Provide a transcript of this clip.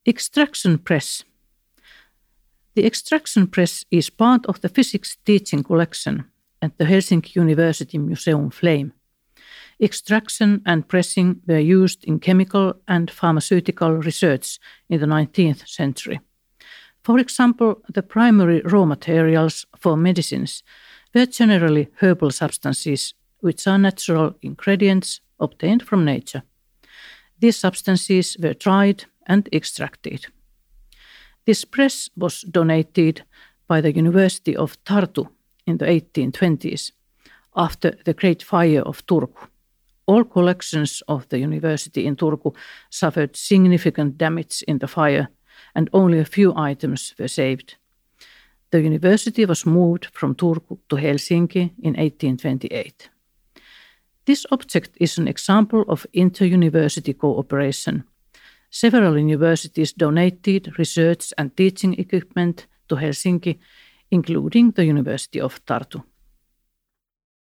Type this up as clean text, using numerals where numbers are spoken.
Extraction press. The extraction press is part of the physics teaching collection at the Helsinki University Museum Flame. Extraction and pressing were used in chemical and pharmaceutical research in the 19th century. For example, the primary raw materials for medicines were generally herbal substances, which are natural ingredients obtained from nature. These substances were dried and extracted. This press was donated by the University of Tartu in the 1820s after the Great Fire of Turku. All collections of the university in Turku suffered significant damage in the fire, and only a few items were saved. The university was moved from Turku to Helsinki in 1828. This object is an example of inter-university cooperation. Several universities donated research and teaching equipment to Helsinki, including the University of Tartu.